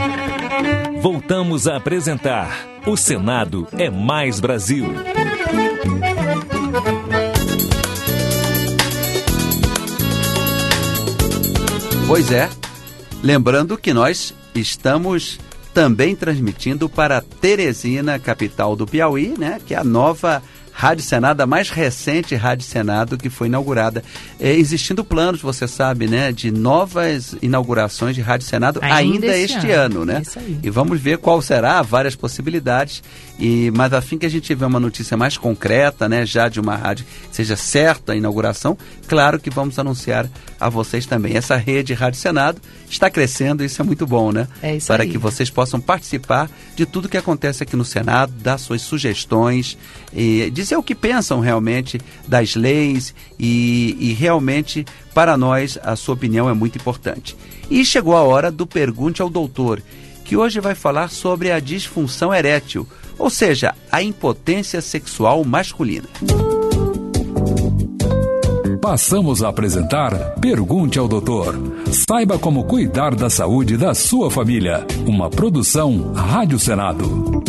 Voltamos a apresentar O Senado é Mais Brasil. Pois é, lembrando que nós estamos também transmitindo para Teresina, capital do Piauí, né, que é a nova Rádio Senado, a mais recente Rádio Senado que foi inaugurada. Existindo planos, você sabe, né, de novas inaugurações de Rádio Senado ainda este ano, né? Isso aí. E vamos ver qual será, várias possibilidades. Mas a fim que a gente tiver uma notícia mais concreta, né, já de uma rádio que seja certa a inauguração, claro que vamos anunciar a vocês também. Essa rede Rádio Senado está crescendo, isso é muito bom, né? É isso para aí. Que vocês possam participar de tudo que acontece aqui no Senado, dar suas sugestões e dizer o que pensam realmente das leis e realmente, para nós, a sua opinião é muito importante. E chegou a hora do Pergunte ao Doutor, que hoje vai falar sobre a disfunção erétil, ou seja, a impotência sexual masculina. Passamos a apresentar Pergunte ao Doutor. Saiba como cuidar da saúde da sua família. Uma produção Rádio Senado.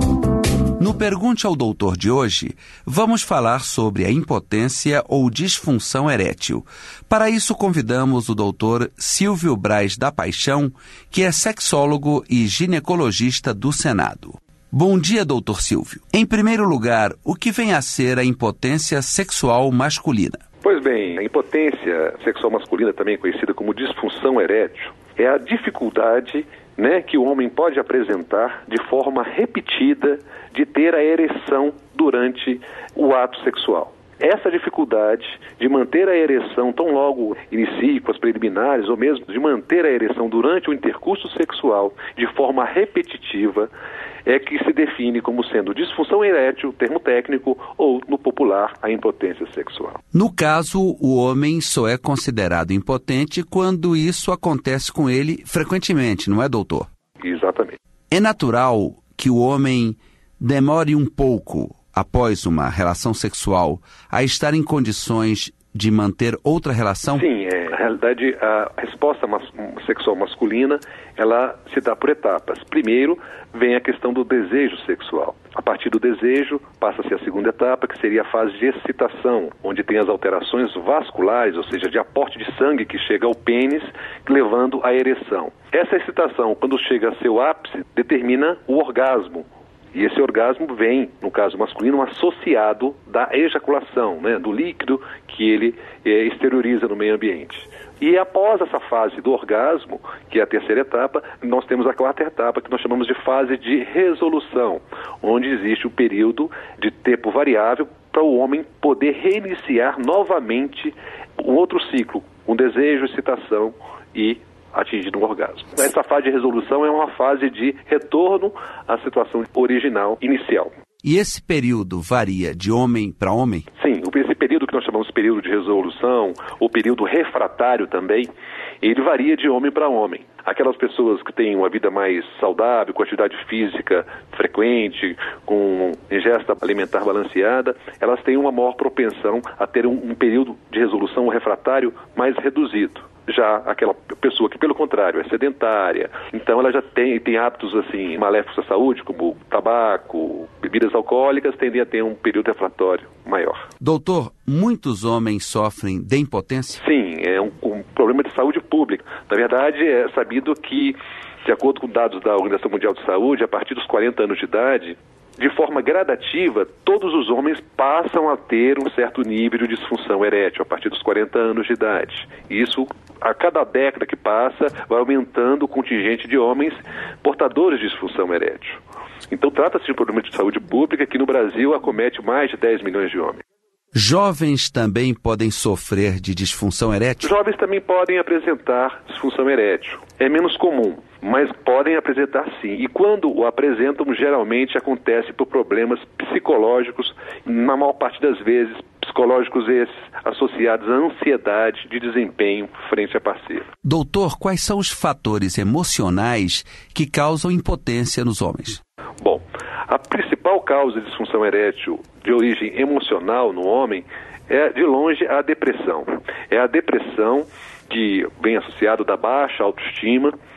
No Pergunte ao Doutor de hoje, vamos falar sobre a impotência ou disfunção erétil. Para isso, convidamos o doutor Silvio Braz da Paixão, que é sexólogo e ginecologista do Senado. Bom dia, doutor Silvio. Em primeiro lugar, o que vem a ser a impotência sexual masculina? Pois bem, a impotência sexual masculina, também conhecida como disfunção erétil, é a dificuldade, né, que o homem pode apresentar de forma repetida de ter a ereção durante o ato sexual. Essa dificuldade de manter a ereção tão logo inicie com as preliminares, ou mesmo de manter a ereção durante o intercurso sexual de forma repetitiva, é que se define como sendo disfunção erétil, termo técnico, ou, no popular, a impotência sexual. No caso, o homem só é considerado impotente quando isso acontece com ele frequentemente, não é, doutor? Exatamente. É natural que o homem demore um pouco, após uma relação sexual, a estar em condições de manter outra relação? Sim, na realidade a resposta sexual masculina, ela se dá por etapas. Primeiro vem a questão do desejo sexual. A partir do desejo passa-se a segunda etapa, que seria a fase de excitação, onde tem as alterações vasculares, ou seja, de aporte de sangue que chega ao pênis, levando à ereção. Essa excitação, quando chega a seu ápice, determina o orgasmo. E esse orgasmo vem, no caso masculino, associado da ejaculação, né, do líquido que ele exterioriza no meio ambiente. E após essa fase do orgasmo, que é a terceira etapa, nós temos a quarta etapa, que nós chamamos de fase de resolução, onde existe o período de tempo variável para o homem poder reiniciar novamente um outro ciclo, um desejo, excitação e atingindo um orgasmo. Essa fase de resolução é uma fase de retorno à situação original, inicial. E esse período varia de homem para homem? Sim, esse período que nós chamamos de período de resolução, ou período refratário também, ele varia de homem para homem. Aquelas pessoas que têm uma vida mais saudável, com atividade física frequente, com ingesta alimentar balanceada, elas têm uma maior propensão a ter um período de resolução refratário mais reduzido. Já aquela pessoa que, pelo contrário, é sedentária, então ela já tem hábitos assim maléficos à saúde, como tabaco, bebidas alcoólicas, tendem a ter um período refratário maior. Doutor, muitos homens sofrem de impotência? Sim, é um problema de saúde pública. Na verdade, é sabido que, de acordo com dados da Organização Mundial de Saúde, a partir dos 40 anos de idade, de forma gradativa, todos os homens passam a ter um certo nível de disfunção erétil a partir dos 40 anos de idade. E isso, a cada década que passa, vai aumentando o contingente de homens portadores de disfunção erétil. Então, trata-se de um problema de saúde pública que no Brasil acomete mais de 10 milhões de homens. Jovens também podem sofrer de disfunção erétil? Jovens também podem apresentar disfunção erétil. É menos comum, mas podem apresentar sim. E quando o apresentam, geralmente acontece por problemas psicológicos, na maior parte das vezes, psicológicos esses associados à ansiedade de desempenho frente à parceira. Doutor, quais são os fatores emocionais que causam impotência nos homens? Bom, a principal causa de disfunção erétil de origem emocional no homem é, de longe, a depressão. É a depressão que vem associada da baixa autoestima,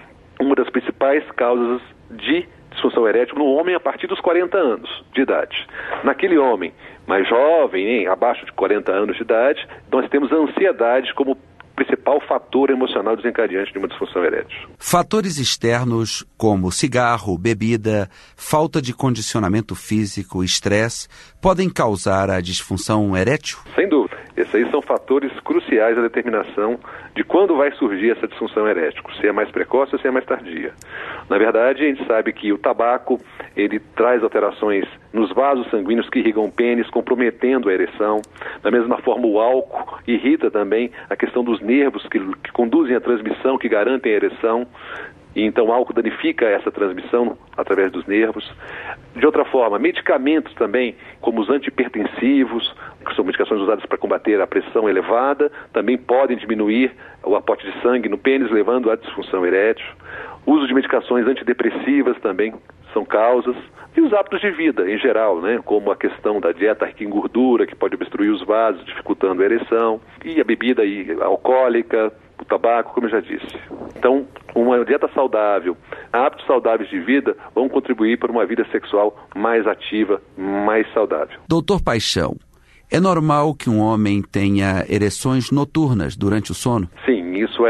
uma das principais causas de disfunção erétil no homem a partir dos 40 anos de idade. Naquele homem mais jovem, abaixo de 40 anos de idade, nós temos a ansiedade como principal fator emocional desencadeante de uma disfunção erétil. Fatores externos como cigarro, bebida, falta de condicionamento físico, estresse, podem causar a disfunção erétil? Sem dúvida. Esses aí são fatores cruciais da determinação de quando vai surgir essa disfunção erétil, se é mais precoce ou se é mais tardia. Na verdade, a gente sabe que o tabaco, ele traz alterações nos vasos sanguíneos que irrigam o pênis, comprometendo a ereção. Da mesma forma, o álcool irrita também a questão dos nervos que conduzem a transmissão, que garantem a ereção. E então o álcool danifica essa transmissão através dos nervos. De outra forma, medicamentos também, como os antihipertensivos, que são medicações usadas para combater a pressão elevada, também podem diminuir o aporte de sangue no pênis, levando à disfunção erétil. O uso de medicações antidepressivas também são causas. E os hábitos de vida, em geral, como a questão da dieta rica em gordura, que pode obstruir os vasos, dificultando a ereção, e a bebida alcoólica, o tabaco, como eu já disse. Então, uma dieta saudável, hábitos saudáveis de vida vão contribuir para uma vida sexual mais ativa, mais saudável. Doutor Paixão, é normal que um homem tenha ereções noturnas durante o sono? Sim, isso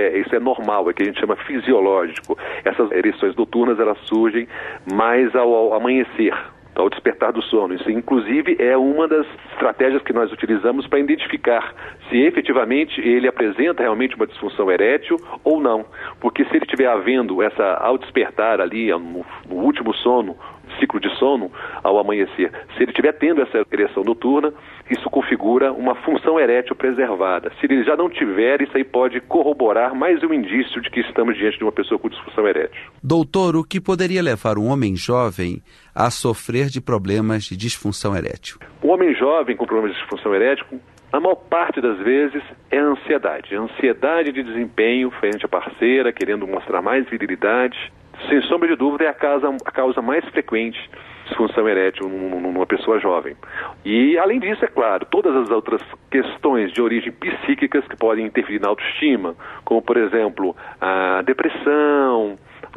é normal, é o que a gente chama fisiológico. Essas ereções noturnas, elas surgem mais ao amanhecer, ao despertar do sono. Isso, inclusive, é uma das estratégias que nós utilizamos para identificar se efetivamente ele apresenta realmente uma disfunção erétil ou não. Porque se ele estiver havendo ao despertar ali, no último sono, ciclo de sono, ao amanhecer, se ele estiver tendo essa ereção noturna, isso configura uma função erétil preservada. Se ele já não tiver, isso aí pode corroborar mais um indício de que estamos diante de uma pessoa com disfunção erétil. Doutor, o que poderia levar um homem jovem a sofrer de problemas de disfunção erétil? O homem jovem com problemas de disfunção erétil, a maior parte das vezes é a ansiedade. A ansiedade de desempenho frente à parceira, querendo mostrar mais virilidade. Sem sombra de dúvida, é a causa mais frequente de disfunção erétil numa pessoa jovem. E, além disso, é claro, todas as outras questões de origem psíquicas que podem interferir na autoestima, como, por exemplo, a depressão,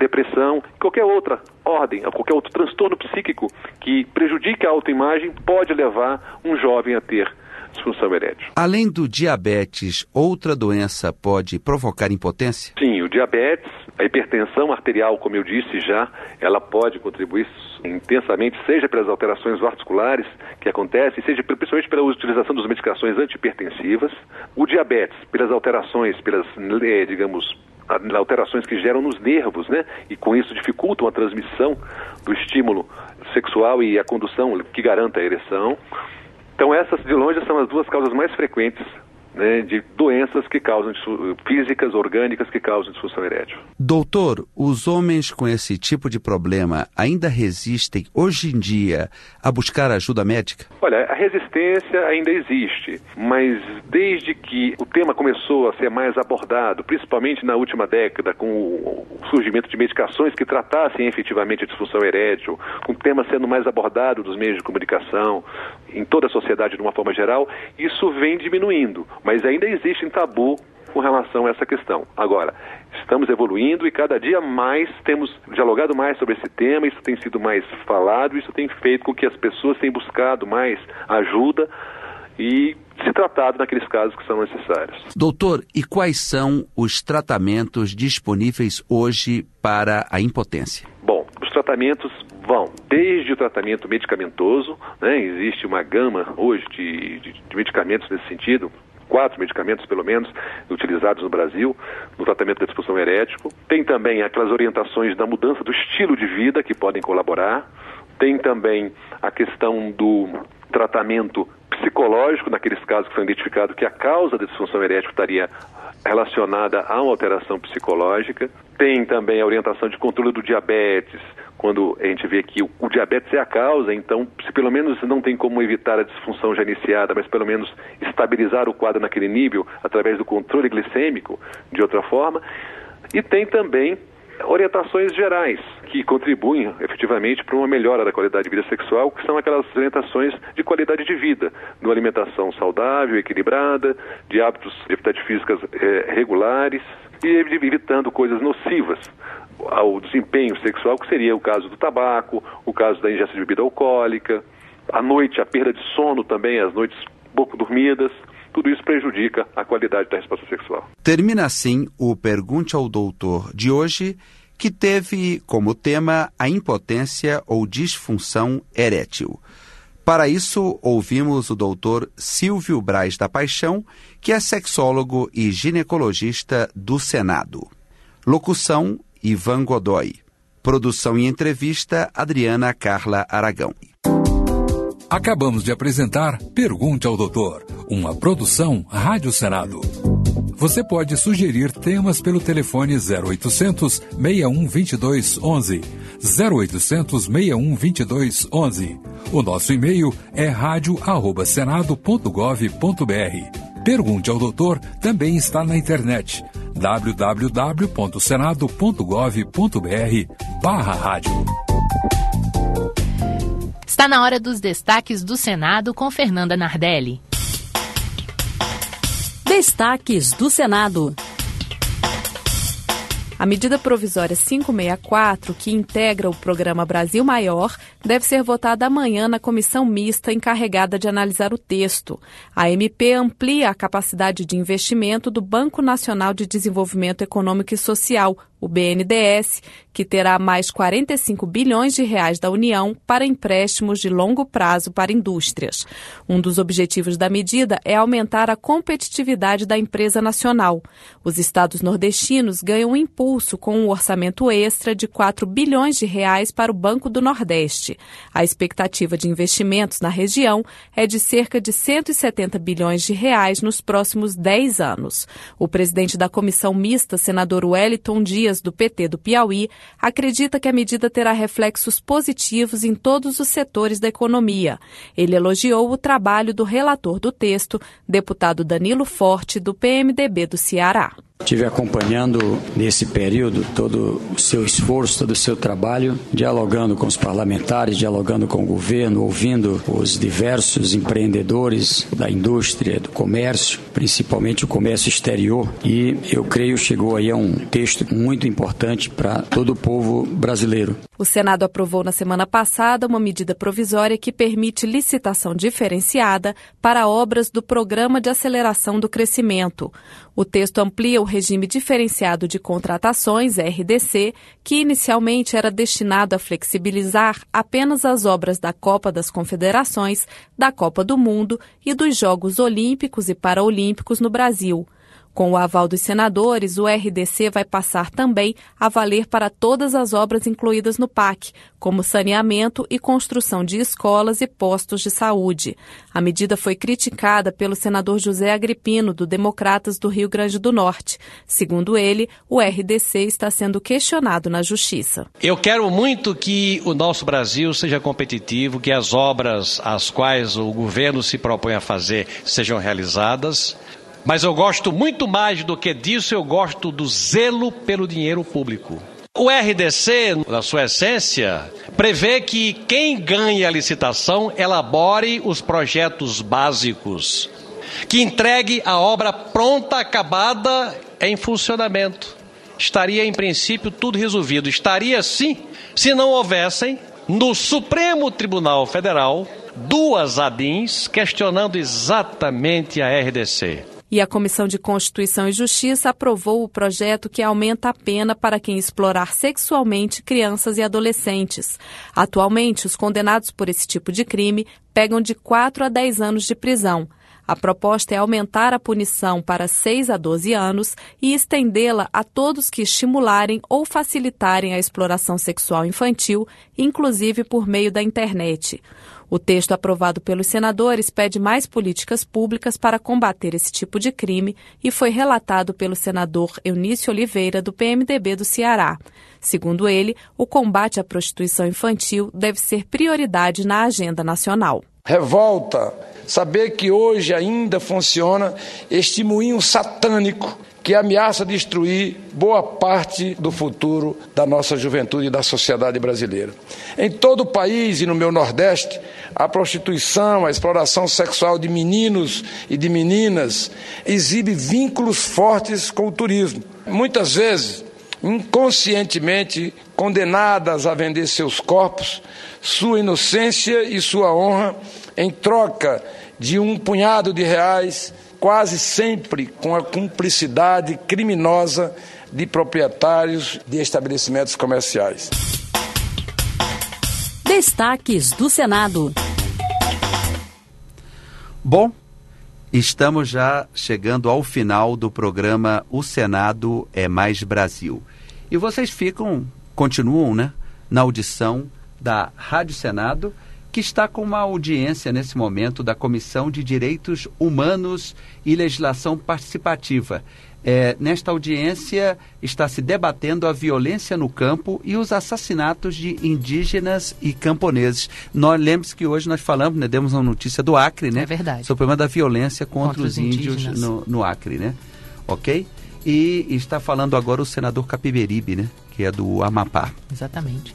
qualquer outra ordem, qualquer outro transtorno psíquico que prejudique a autoimagem pode levar um jovem a ter disfunção erétil. Além do diabetes, outra doença pode provocar impotência? Sim, o diabetes, a hipertensão arterial, como eu disse já, ela pode contribuir intensamente, seja pelas alterações vasculares que acontecem, seja principalmente pela utilização das medicações antihipertensivas. O diabetes, pelas alterações, alterações que geram nos nervos, e com isso dificultam a transmissão do estímulo sexual e a condução que garanta a ereção. Então essas, de longe, são as duas causas mais frequentes de doenças que causam físicas, orgânicas, que causam disfunção erétil. Doutor, os homens com esse tipo de problema ainda resistem, hoje em dia, a buscar ajuda médica? Olha, a resistência ainda existe, mas desde que o tema começou a ser mais abordado, principalmente na última década, com o surgimento de medicações que tratassem efetivamente a disfunção erétil, com o tema sendo mais abordado dos meios de comunicação, em toda a sociedade de uma forma geral, isso vem diminuindo. Mas ainda existe um tabu com relação a essa questão. Agora, estamos evoluindo e cada dia mais temos dialogado mais sobre esse tema, isso tem sido mais falado, isso tem feito com que as pessoas tenham buscado mais ajuda e se tratado naqueles casos que são necessários. Doutor, e quais são os tratamentos disponíveis hoje para a impotência? Bom, os tratamentos vão desde o tratamento medicamentoso, existe uma gama hoje de medicamentos nesse sentido, 4 medicamentos, pelo menos, utilizados no Brasil, no tratamento da disfunção erétil. Tem também aquelas orientações da mudança do estilo de vida que podem colaborar. Tem também a questão do tratamento psicológico, naqueles casos que foi identificado que a causa da disfunção erétil estaria relacionada a uma alteração psicológica. Tem também a orientação de controle do diabetes, quando a gente vê que o diabetes é a causa, então, se pelo menos não tem como evitar a disfunção já iniciada, mas pelo menos estabilizar o quadro naquele nível, através do controle glicêmico, de outra forma. E tem também orientações gerais, que contribuem efetivamente para uma melhora da qualidade de vida sexual, que são aquelas orientações de qualidade de vida, de uma alimentação saudável, equilibrada, de hábitos de atividade físicas regulares, e evitando coisas nocivas, ao desempenho sexual, que seria o caso do tabaco, o caso da ingesta de bebida alcoólica, à noite a perda de sono também, as noites pouco dormidas, tudo isso prejudica a qualidade da resposta sexual. Termina assim o Pergunte ao Doutor de hoje, que teve como tema a impotência ou disfunção erétil. Para isso, ouvimos o doutor Silvio Braz da Paixão, que é sexólogo e ginecologista do Senado. Locução, Ivan Godoy. Produção e entrevista, Adriana Carla Aragão. Acabamos de apresentar Pergunte ao Doutor, uma produção Rádio Senado. Você pode sugerir temas pelo telefone 0800 61 22 11, 0800 61 22 11. O nosso e-mail é radio@senado.gov.br. Pergunte ao Doutor também está na internet, www.senado.gov.br/rádio. Está na hora dos destaques do Senado com Fernanda Nardelli. Destaques do Senado. A medida provisória 564, que integra o programa Brasil Maior, deve ser votada amanhã na comissão mista encarregada de analisar o texto. A MP amplia a capacidade de investimento do Banco Nacional de Desenvolvimento Econômico e Social, o BNDES, que terá mais 45 bilhões de reais da União para empréstimos de longo prazo para indústrias. Um dos objetivos da medida é aumentar a competitividade da empresa nacional. Os estados nordestinos ganham um impulso com um orçamento extra de 4 bilhões de reais para o Banco do Nordeste. A expectativa de investimentos na região é de cerca de 170 bilhões de reais nos próximos 10 anos. O presidente da comissão mista, senador Wellington Dias, do PT do Piauí, acredita que a medida terá reflexos positivos em todos os setores da economia. Ele elogiou o trabalho do relator do texto, deputado Danilo Forte, do PMDB do Ceará. Estive acompanhando nesse período todo o seu esforço, todo o seu trabalho, dialogando com os parlamentares, dialogando com o governo, ouvindo os diversos empreendedores da indústria, do comércio, principalmente o comércio exterior, e eu creio chegou aí a um texto muito importante para todo o povo brasileiro. O Senado aprovou na semana passada uma medida provisória que permite licitação diferenciada para obras do Programa de Aceleração do Crescimento. O texto amplia o regime diferenciado de contratações, RDC, que inicialmente era destinado a flexibilizar apenas as obras da Copa das Confederações, da Copa do Mundo e dos Jogos Olímpicos e Paraolímpicos no Brasil. Com o aval dos senadores, o RDC vai passar também a valer para todas as obras incluídas no PAC, como saneamento e construção de escolas e postos de saúde. A medida foi criticada pelo senador José Agripino, do Democratas do Rio Grande do Norte. Segundo ele, o RDC está sendo questionado na Justiça. Eu quero muito que o nosso Brasil seja competitivo, que as obras às quais o governo se propõe a fazer sejam realizadas. Mas eu gosto muito mais do que disso, eu gosto do zelo pelo dinheiro público. O RDC, na sua essência, prevê que quem ganha a licitação elabore os projetos básicos, que entregue a obra pronta, acabada, em funcionamento. Estaria, em princípio, tudo resolvido. Estaria, sim, se não houvessem, no Supremo Tribunal Federal, duas ADINs questionando exatamente a RDC. E a Comissão de Constituição e Justiça aprovou o projeto que aumenta a pena para quem explorar sexualmente crianças e adolescentes. Atualmente, os condenados por esse tipo de crime pegam de 4 a 10 anos de prisão. A proposta é aumentar a punição para 6 a 12 anos e estendê-la a todos que estimularem ou facilitarem a exploração sexual infantil, inclusive por meio da internet. O texto aprovado pelos senadores pede mais políticas públicas para combater esse tipo de crime e foi relatado pelo senador Eunício Oliveira, do PMDB do Ceará. Segundo ele, o combate à prostituição infantil deve ser prioridade na agenda nacional. Revolta saber que hoje ainda funciona este moinho satânico que ameaça destruir boa parte do futuro da nossa juventude e da sociedade brasileira. Em todo o país e no meu Nordeste, a prostituição, a exploração sexual de meninos e de meninas exibe vínculos fortes com o turismo. Muitas vezes, inconscientemente condenadas a vender seus corpos, sua inocência e sua honra em troca de um punhado de reais, quase sempre com a cumplicidade criminosa de proprietários de estabelecimentos comerciais. Destaques do Senado. Bom, estamos já chegando ao final do programa O Senado é Mais Brasil. E vocês continuam, né, na audição da Rádio Senado, que está com uma audiência nesse momento da Comissão de Direitos Humanos e Legislação Participativa. Nesta audiência está se debatendo a violência no campo e os assassinatos de indígenas e camponeses. Lembre-se que hoje nós falamos, né, demos uma notícia do Acre, né? É verdade. Sobre o problema da violência contra os índios no Acre, né? Ok? E está falando agora o senador Capiberibe, né? Que é do Amapá. Exatamente.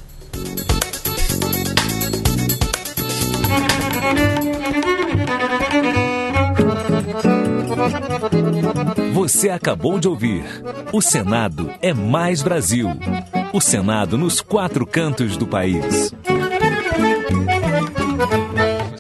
Você acabou de ouvir O Senado é Mais Brasil. O Senado nos 4 cantos do país.